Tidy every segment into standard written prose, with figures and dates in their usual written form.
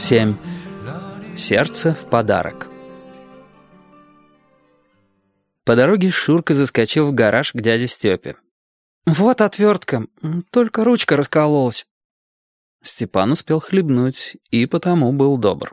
7. Сердце в подарок. По дороге Шурка заскочил в гараж к дяде Степе. «Вот отвертка, только ручка раскололась». Степан успел хлебнуть и потому был добр.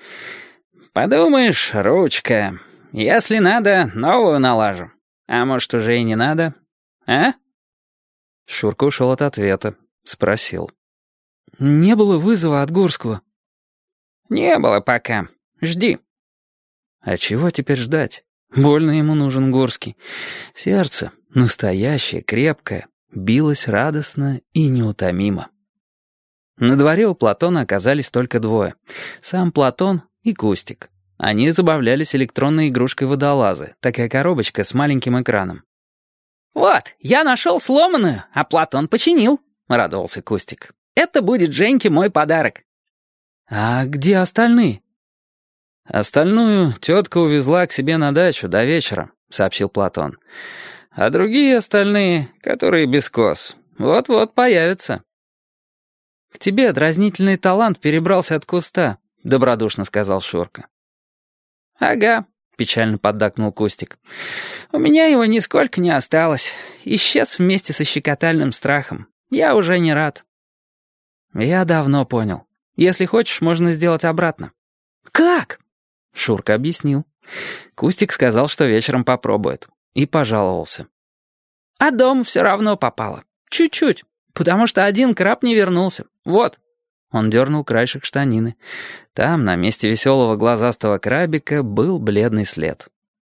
«Подумаешь, ручка. Если надо, новую налажу. А может, уже и не надо? А?» Шурка ушел от ответа. Спросил. «Не было вызова от Гурского?» «Не было пока. Жди». «А чего теперь ждать? Больно ему нужен Гурский. Сердце, настоящее, крепкое, билось радостно и неутомимо». На дворе у Платона оказались только двое. Сам Платон и Кустик. Они забавлялись электронной игрушкой водолазы, такая коробочка с маленьким экраном. «Вот, я нашел сломанную, а Платон починил», — радовался Кустик. «Это будет Женьке мой подарок». «А где остальные?» «Остальную тетка увезла к себе на дачу до вечера», — сообщил Платон. «А другие остальные, которые без кос, вот-вот появятся». «К тебе дразнительный талант перебрался от куста», — добродушно сказал Шурка. «Ага», — печально поддакнул Кустик. «У меня его нисколько не осталось. Исчез вместе со щекотальным страхом. Я уже не рад». «Я давно понял. Если хочешь, можно сделать обратно». «Как?» — Шурка объяснил. Кустик сказал, что вечером попробует. И пожаловался. «А дом все равно попало. Чуть-чуть. Потому что один краб не вернулся. Вот». Он дернул краешек штанины. Там, на месте веселого глазастого крабика, был бледный след.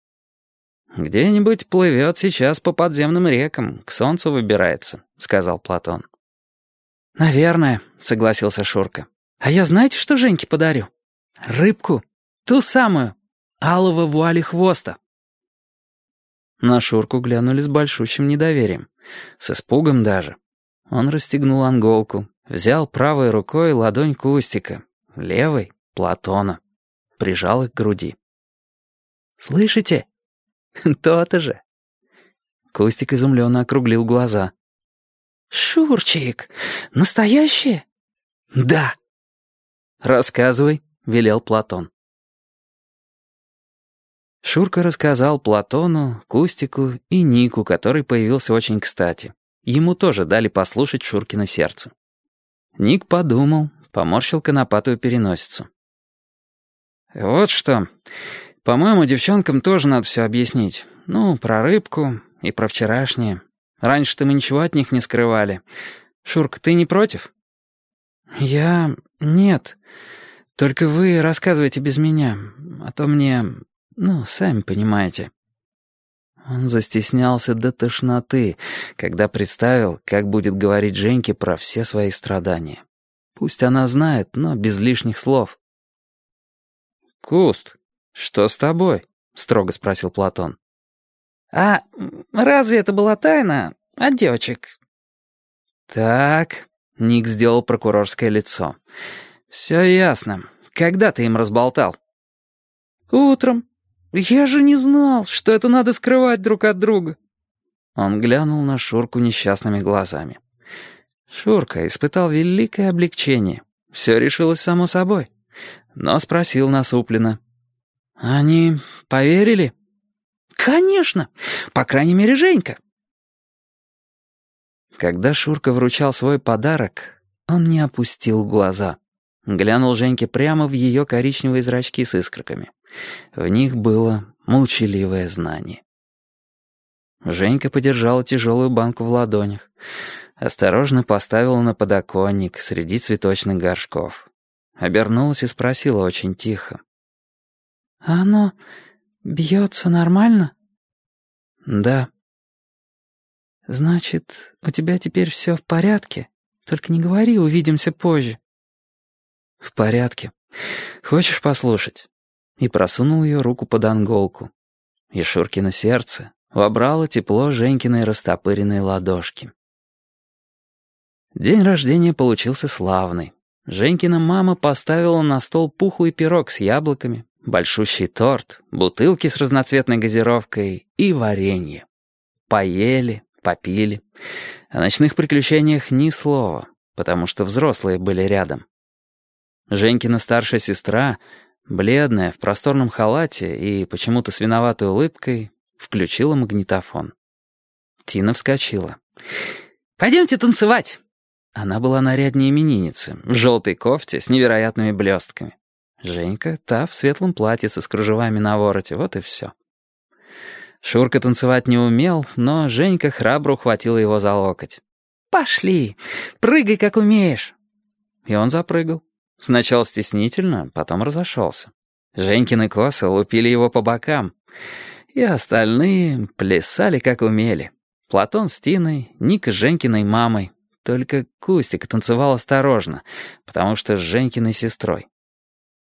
«Где-нибудь плывет сейчас по подземным рекам, к солнцу выбирается», — сказал Платон. «Наверное», — согласился Шурка. «А я знаете, что Женьке подарю? Рыбку. Ту самую. Алого вуали хвоста». На Шурку глянули с большущим недоверием. С испугом даже. Он расстегнул анголку, взял правой рукой ладонь Кустика, левой — Платона, прижал их к груди. «Слышите? То-то же». Кустик изумленно округлил глаза. «Шурчик, настоящее?» «Да». «Рассказывай», — велел Платон. Шурка рассказал Платону, Кустику и Нику, который появился очень кстати. Ему тоже дали послушать Шуркино сердце. Ник подумал, поморщил конопатую переносицу. «Вот что. По-моему, девчонкам тоже надо все объяснить. Ну, про рыбку и про вчерашнее. Раньше-то мы ничего от них не скрывали. Шурка, ты не против?» «Я... нет. Только вы рассказывайте без меня, а то мне... ну, сами понимаете». Он застеснялся до тошноты, когда представил, как будет говорить Женьке про все свои страдания. Пусть она знает, но без лишних слов. «Куст, что с тобой?» — строго спросил Платон. «А разве это была тайна от девочек?» «Так», — Ник сделал прокурорское лицо. «Все ясно. Когда ты им разболтал?» «Утром. Я же не знал, что это надо скрывать друг от друга». Он глянул на Шурку несчастными глазами. Шурка испытал великое облегчение. Все решилось само собой. Но спросил насупленно. «Они поверили?» «Конечно! По крайней мере, Женька». Когда Шурка вручал свой подарок, он не опустил глаза. Глянул Женьке прямо в ее коричневые зрачки с искорками. В них было молчаливое знание. Женька подержала тяжелую банку в ладонях. Осторожно поставила на подоконник среди цветочных горшков. Обернулась и спросила очень тихо. «А оно бьется нормально?» «Да». «Значит, у тебя теперь все в порядке? Только не говори, увидимся позже». «В порядке. Хочешь послушать?» И просунул ее руку под анголку. И Шуркино сердце вобрало тепло Женькиной растопыренной ладошки. День рождения получился славный. Женькина мама поставила на стол пухлый пирог с яблоками, большущий торт, бутылки с разноцветной газировкой и варенье. Поели, попили. О ночных приключениях ни слова, потому что взрослые были рядом. Женькина старшая сестра, бледная, в просторном халате и почему-то с виноватой улыбкой, включила магнитофон. Тина вскочила. «Пойдемте танцевать!» Она была наряднее именинницы, в желтой кофте с невероятными блестками. Женька, та в светлом платьице с кружевами на вороте, вот и все. Шурка танцевать не умел, но Женька храбро ухватила его за локоть. «Пошли! Прыгай, как умеешь!» И он запрыгал. Сначала стеснительно, потом разошелся. Женькины косы лупили его по бокам. И остальные плясали, как умели. Платон с Тиной, Ника с Женькиной мамой. Только Кустик танцевал осторожно, потому что с Женькиной сестрой.